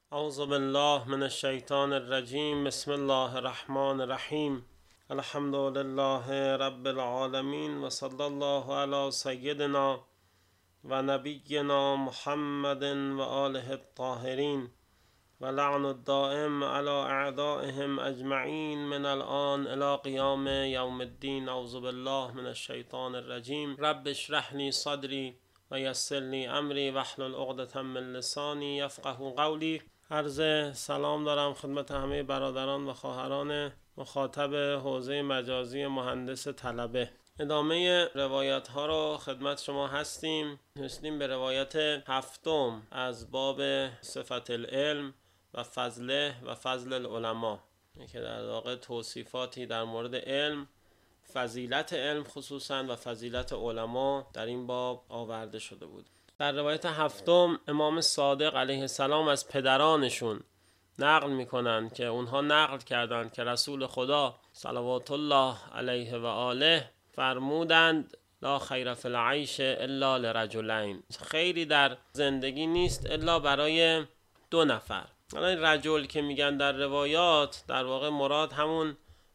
اعوذ بالله من الشیطان الرجیم. بسم الله الرحمن الرحیم. الحمد لله رب العالمین و صلی الله علی سیدنا و نبینا محمد و آله الطاهرین و لعن الدائم علی اعدائهم اجمعین من الان الی قیام یوم الدین. اعوذ بالله من الشیطان الرجیم. رب اشرح لی صدری و یسر لی امری واحلل عقدة من لسانی یفقهوا قولی. عرض سلام دارم خدمت همه برادران و خواهران مخاطب حوزه مجازی مهندس طلبه. ادامه روایت ها رو خدمت شما هستیم. رسیدیم به روایت هفتم از باب صفت العلم و فضله و فضل العلماء که در واقع توصیفاتی در مورد علم، فضیلت علم خصوصا و فضیلت علما در این باب آورده شده بود. در روایت هفتم امام صادق علیه السلام از پدرانشون نقل میکنن که اونها نقل کردند که رسول خدا صلوات الله علیه و آله فرمودند لا خیر فی العیش الا لرجلین، خیری در زندگی نیست الا برای دو نفر. حالا رجل که میگن در روایات در واقع مراد همون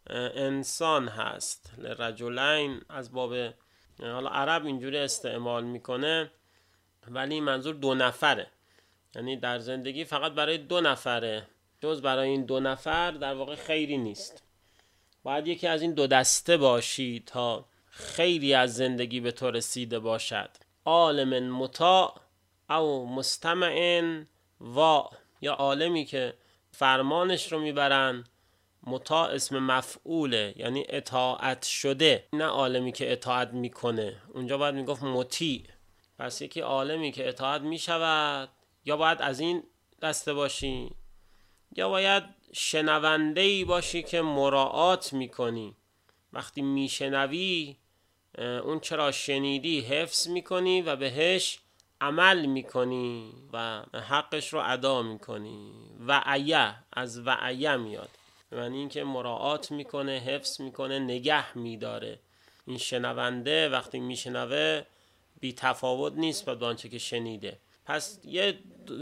انسان هست. لرجلین از باب حالا عرب اینجوری استعمال میکنه ولی منظور دو نفره، یعنی در زندگی فقط برای دو نفره، جز برای این دو نفر در واقع خیری نیست. باید یکی از این دو دسته باشی تا خیری از زندگی به تو رسیده باشد. عالم مطاع او مستمع و، یا عالمی که فرمانش رو میبرن، مطاع اسم مفعوله یعنی اطاعت شده، نه عالمی که اطاعت میکنه. اونجا باید میگفت مطیع. پس یکی عالمی که اطاعت میشود، یا باید از این دسته باشی، یا باید شنونده‌ای باشی که مراعات میکنی. وقتی میشنوی اون چرا شنیدی حفظ میکنی و بهش عمل میکنی و حقش رو ادا میکنی. وعیه از وعیه میاد، یعنی این که مراعات میکنه، حفظ میکنه، نگه میداره. این شنونده وقتی میشنوه بی تفاوت نیست با آنچه که شنیده. پس یه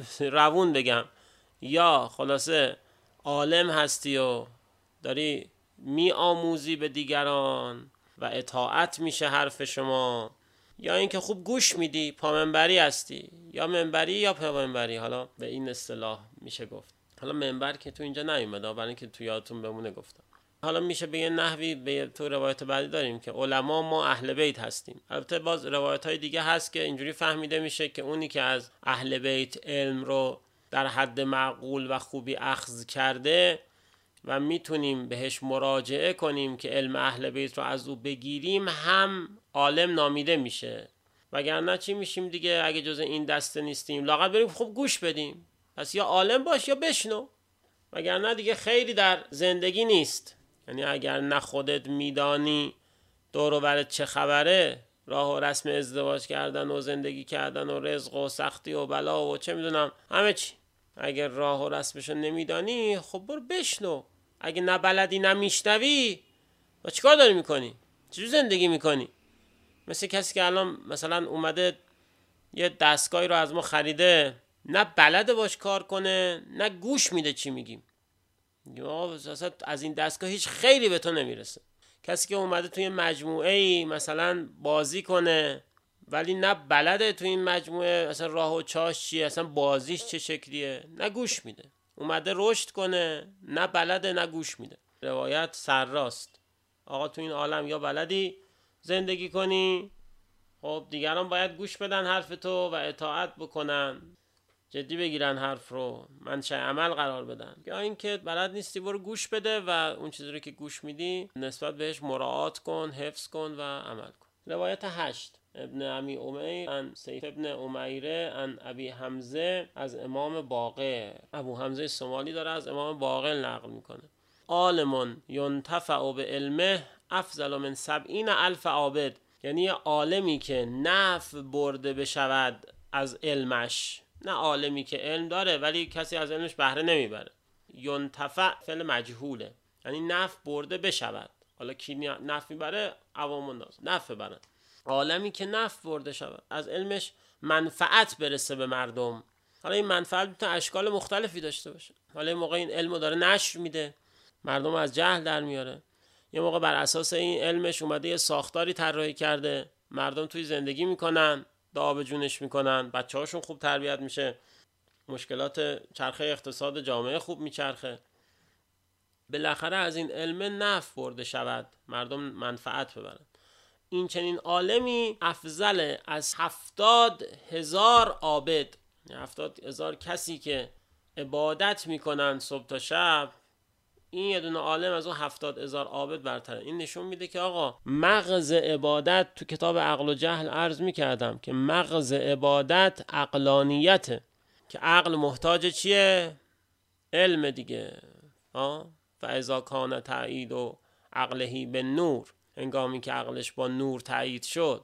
روون بگم، یا خلاصه عالم هستی و داری می آموزی به دیگران و اطاعت میشه حرف شما، یا اینکه خوب گوش میدی، پامنبری هستی، یا منبری یا پامنبری. حالا به این اصطلاح میشه گفت. حالا منبر که تو اینجا نیومده، برای اینکه تو یادتون بمونه گفتم. حالا میشه به یه نحوی تو روایت بعدی داریم که علما ما اهل بیت هستیم. البته باز روایت های دیگه هست که اینجوری فهمیده میشه که اونی که از اهل بیت علم رو در حد معقول و خوبی اخذ کرده و میتونیم بهش مراجعه کنیم که علم اهل بیت رو از او بگیریم، هم عالم نامیده میشه. وگرنه چی میشیم دیگه؟ اگه جز این دسته نیستیم لااقل بریم خوب گوش بدیم. پس یا عالم باش یا بشنو، وگرنه دیگه خیلی در زندگی نیست. یعنی اگر نه خودت میدانی دور و برت چه خبره، راه و رسم ازدواج کردن و زندگی کردن و رزق و سختی و بلا و چه میدونم همه چی، اگر راه و رسمشو نمیدانی خب برو بشنو. اگه نه بلدی نه میشنوی و چیکار داری میکنی؟ چجور زندگی میکنی؟ مثل کسی که الان مثلا اومده یه دستگاهی رو از ما خریده، نه بلده باش کار کنه نه گوش میده چی میگیم، یا اصلا از این دستگاه هیچ خیری به تو نمیرسه. کسی که اومده توی مجموعه ای مثلا بازی کنه ولی نه بلده توی این مجموعه اصلا راه و چاش چیه، اصلا بازیش چه شکلیه، نه گوش میده. اومده رشد کنه، نه بلده نه گوش میده. روایت سرراست. آقا تو این عالم یا بلدی زندگی کنی، خب دیگران باید گوش بدن حرف تو و اطاعت بکنن، جدی بگیرن حرف رو، منشأ عمل قرار بدن. یا اینکه بلد نیستی برو گوش بده و اون چیزی رو که گوش میدی نسبت بهش مراعات کن، حفظ کن و عمل کن. روایت 8 ابن امی امیر عن سیف ابن امیره عن ابی حمزه از امام باقر. ابو حمزه سومالی داره از امام باقر نقل میکنه. عالم ینتفع به علمه افضل من 70,000 عابد، یعنی عالمی که نفع برده بشود از علمش، نه عالمی که علم داره ولی کسی از علمش بهره نمیبره. ینتفع فعل مجهوله، یعنی نفع برده بشود. حالا کی نفع میبره؟ عوام الناس نفع برن. عالمی که نفع برده شود از علمش، منفعت برسه به مردم، حالا این منفعت میتونه اشکال مختلفی داشته باشه. حالا این موقع این علمو داره نشر میده، مردم از جهل در میاره. یه موقع بر اساس این علمش اومده یه ساختاری طراحی کرده، مردم توی زندگی میکنن، دعا به جونش میکنن، بچه‌هاشون خوب تربیت میشه، مشکلات چرخه اقتصاد جامعه خوب میچرخه. بالاخره از این علم نفع برده شود، مردم منفعت ببرن. این چنین عالمی افضل از 70,000 عابد، 70,000 کسی که عبادت میکنن صبح تا شب. این یه دونه عالم از اون 70,000 عابد برتره. این نشون میده که آقا مغز عبادت، تو کتاب عقل و جهل عرض میکردم که مغز عبادت عقلانیته، که عقل محتاج چیه؟ علم دیگه. فاذا کان تایید و عقلهی به نور، هنگامی که عقلش با نور تایید شد.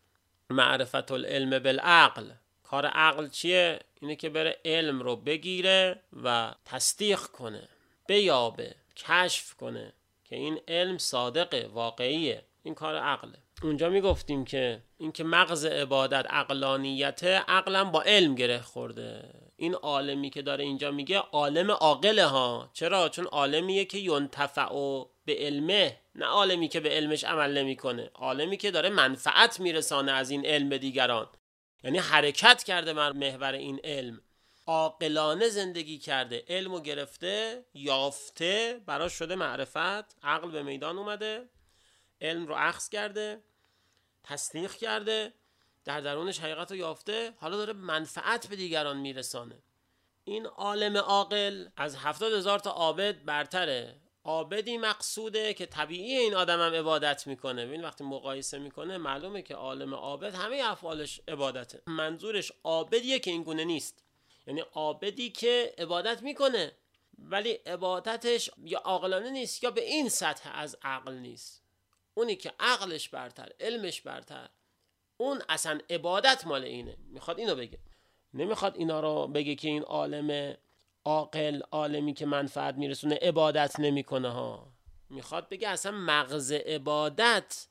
معرفت العلم بالعقل، کار عقل چیه؟ اینه که بره علم رو بگیره و تصدیق کنه، بیابه، کشف کنه که این علم صادقه، واقعیه. این کار عقله. اونجا میگفتیم که این که مغز عبادت عقلانیته، عقلم با علم گره خورده. این عالمی که داره اینجا میگه عالم عاقله ها. چرا؟ چون عالمیه که ینتفع به علمه، نه عالمی که به علمش عمل نمیکنه، عالمی که داره منفعت میرسانه از این علم به دیگران. یعنی حرکت کرده بر محور این علم، عاقلانه زندگی کرده، علمو گرفته، یافته، براش شده معرفت، عقل به میدان اومده، علم رو اخذ کرده، تصدیق کرده، در درونش حقیقت رو یافته، حالا داره منفعت به دیگران میرسانه. این عالم عاقل از 70,000 تا عابد برتره. عابدی مقصوده که طبیعی این آدم هم عبادت میکنه. ببین وقتی مقایسه میکنه معلومه که عالم عابد همه افعالش عبادته. منظورش عابدیه که این گونه نیست، یعنی عابدی که عبادت میکنه ولی عبادتش یا عاقلانه نیست یا به این سطح از عقل نیست. اونی که عقلش برتر، علمش برتر، اون اصلا عبادت مال اینه. میخواد اینو بگه، نمیخواد اینا رو بگه که این عالم عاقل، عالمی که منفعت میرسونه، عبادت نمیکنه ها. میخواد بگه اصلا مغز عبادت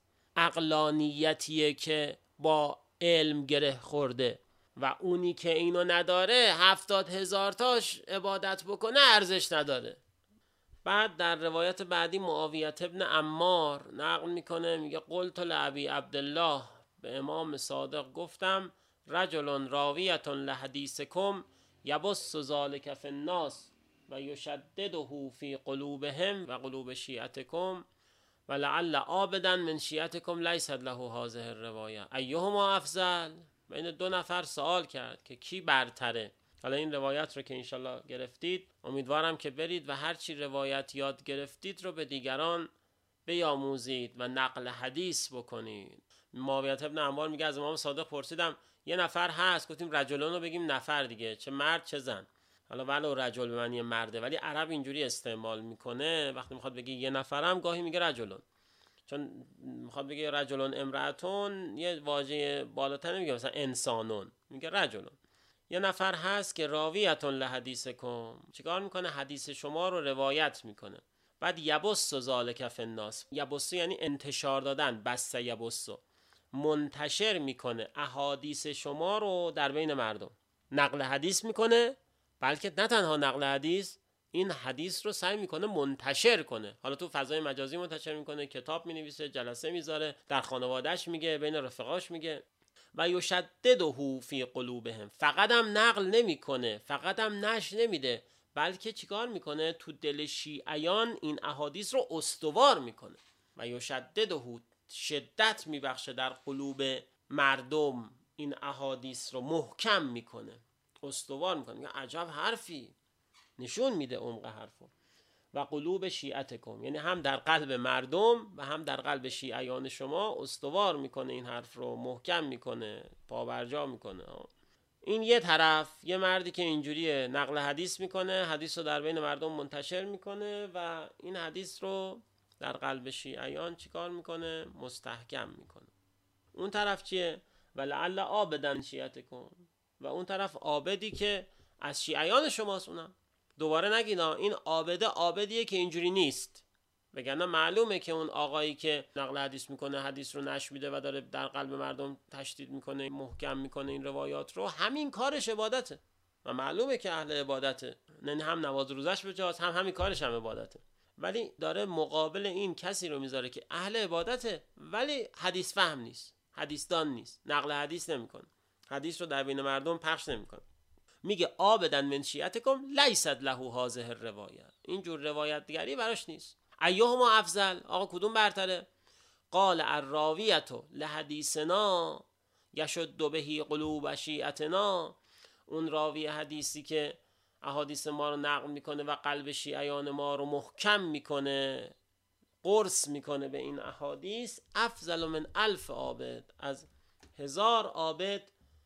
عقلانیتیه که با علم گره خورده و اونی که اینو نداره 70,000 تاش عبادت بکنه ارزش نداره. بعد در روایت بعدی معاویه ابن عمار نقل میکنه، میگه قلت لابی عبدالله، به امام صادق گفتم، رجل راویة لحدیثکم یبث ذلک فی الناس و یشدده فی قلوبهم و قلوب شیعتکم و لعل عابدا من شیعتکم لیست له هذه الروایه ایهما افضل. بین دو نفر سوال کرد که کی برتره. حالا این روایت رو که انشالله گرفتید، امیدوارم که برید و هرچی روایت یاد گرفتید رو به دیگران بیاموزید و نقل حدیث بکنید. معاویه ابن عمار میگه از امام صادق پرسیدم یه نفر هست، گفتیم رجلون رو بگیم نفر دیگه، چه مرد چه زن. حالا ولو رجل به معنی مرده، ولی عرب اینجوری استعمال میکنه، وقتی میخواد بگه یه نفرم گاهی میگه رجلون، چون میخواد بگه رجلون امرأتون، یه واژه بالاتر نمیگه مثلا انسانون، میگه رجلون. یه نفر هست که راویتون لحدیثکم، چیکار میکنه؟ حدیث شما رو روایت میکنه. بعد یبث ذلک فی الناس، یبث یعنی انتشار دادن، بث یبث، منتشر میکنه احادیث شما رو در بین مردم، نقل حدیث میکنه. بلکه نه تنها نقل حدیث، این حدیث رو سعی میکنه منتشر کنه. حالا تو فضای مجازی منتشر میکنه، کتاب مینویسه، جلسه میذاره، در خانوادهش میگه، بین رفقاش میگه. و یشدده فی قلوبهم، فقط هم نقل نمیکنه، فقط هم نشر نمیده، بلکه چیکار میکنه؟ تو دل شیعیان این احادیث رو استوار میکنه. و یشدده، شدت میبخشه در قلوب مردم، این احادیث رو محکم میکنه، استوار میکنه. عجب حرفی، نشون میده عمق حرفو. و قلوب شیعتکم، یعنی هم در قلب مردم و هم در قلب شیعیان شما استوار میکنه، این حرف رو محکم میکنه، پابرجا میکنه. این یه طرف، یه مردی که اینجوریه، نقل حدیث میکنه، حدیث رو در بین مردم منتشر میکنه و این حدیث رو در قلب شیعیان چیکار میکنه؟ مستحکم میکنه. اون طرف چیه؟ ولعل عابدا شیعتکم، و اون طرف عابدی که از شیعیان شماست. اونم دوباره نگینا این عابدیه که اینجوری نیست، وگرنه معلومه که اون آقایی که نقل حدیث میکنه، حدیث رو نشر میده و داره در قلب مردم تشدید میکنه، محکم میکنه این روایات رو، همین کارش عبادته. و معلومه که اهل عبادته، یعنی هم نماز روزش بجاست، هم همین کارش هم عبادته، ولی داره مقابل این کسی رو میذاره که اهل عبادته ولی حدیث فهم نیست، حدیث دان نیست، نقل حدیث نمیکنه، حدیث رو در بین مردم پخش نمیکنه. میگه عابدن من شیعتکم لیست له هذه الروایه، اینجور روایت دیگری براش نیست. ایهما افضل، آقا کدوم برتره؟ قال الراویه لحدیثنا یشد به قلوب شیعتنا، اون راوی حدیثی که احادیث ما رو نقل میکنه و قلب شیعیان ما رو محکم میکنه، قرص میکنه به این احادیث، افضل من 1000 عابد، از 1000 عابد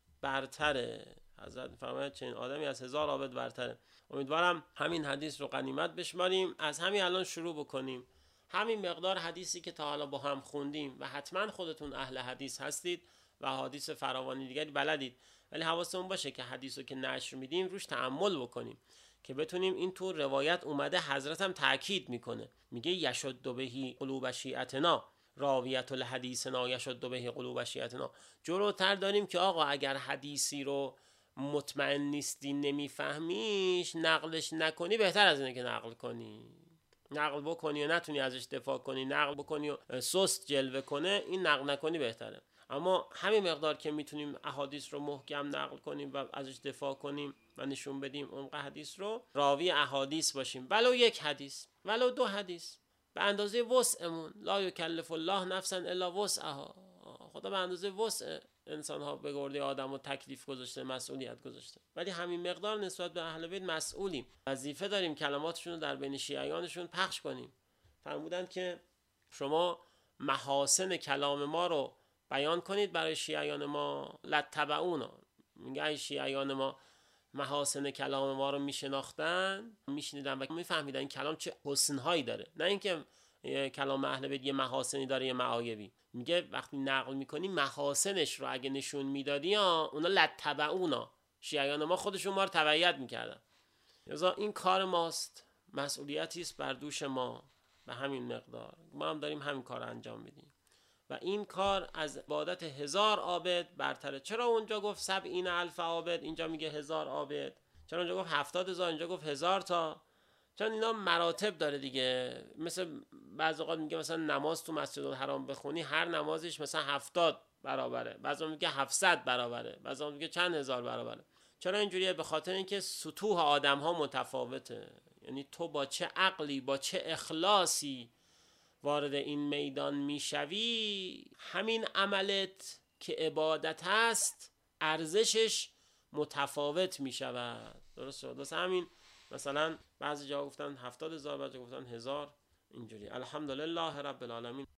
برتره. حضرت فرماید چنین آدمی از 1000 عابد برتره. امیدوارم همین حدیث رو غنیمت بشماریم، از همین الان شروع بکنیم، همین مقدار حدیثی که تا حالا با هم خوندیم و حتما خودتون اهل حدیث هستید و حدیث فراوانی دیگری بلدید، ولی حواسمون باشه که حدیث رو که نشر میدیم روش تأمل بکنیم که بتونیم این تو روایت اومده، حضرت هم تأکید میکنه، میگه یشد به قلوب شیعتنا، راویت الحدیثنا یشد به قلوب شیعتنا. جلوتر داریم که آقا اگر حدیثی رو مطمئن نیستی، نمیفهمیش، نقلش نکنی، بهتر از اینه که نقل کنی. نقل بکنی و نتونی ازش دفاع کنی، نقل بکنی و سست جلوه کنه، این نقل نکنی بهتره. اما همین مقدار که میتونیم احادیث رو محکم نقل کنیم و ازش دفاع کنیم و نشون بدیم عمق حدیث رو، راوی احادیث باشیم، ولو یک حدیث، ولو 2 حدیث، به اندازه وسعمون. لا یکلف الله نفسا الا وسعها، خدا به اندازه وسع انسان ها به گرده آدم و تکلیف گذاشته، مسئولیت گذاشته، ولی همین مقدار نسبت به اهل بیت مسئولیم، وظیفه داریم کلماتشون رو در بین شیعیانشون پخش کنیم. فرمودند که شما محاسن کلام ما رو بیان کنید برای شیعیان ما، لتبعونا، میگه ای شیعیان ما محاسن کلام ما رو میشناختن، میشنیدن و میفهمیدن این کلام چه حسنهایی داره، نه اینکه کلام اهل بیت یه محاسنی داره یه معایبی. میگه وقتی نقل میکنی محاسنش رو اگه نشون میدادی، اونا لتبعونا، شیعیان ما خودشون ما رو تبعیت میکردن. لذا این کار ماست، مسئولیتی است بر دوش ما، به همین مقدار ما هم داریم همین کار رو انجام میدیم و این کار از عبادت 1000 عابد برتره. چرا اونجا گفت 70,000 عابد، اینجا میگه 1000 عابد؟ چرا اونجا گفت 70,000، اینجا گفت 1000 تا؟ چون اینا مراتب داره دیگه. مثل بعضی اوقات میگه مثلا نماز تو مسجد الحرام بخونی، هر نمازش مثلا 70 برابره، بعضی میگه 700 برابره، بعضی میگه چند هزار برابره. چرا اینجوریه؟ به خاطر اینکه سطوح آدم ها متفاوته. یعنی تو با چه عقلی، با چه اخلاصی وارد این میدان میشوی، همین عملت که عبادت هست ارزشش متفاوت میشود. درسته همین مثلا بعضی جا گفتن 70,000، بعضی جا گفتن 1000، اینجوری. الحمدلله رب العالمین.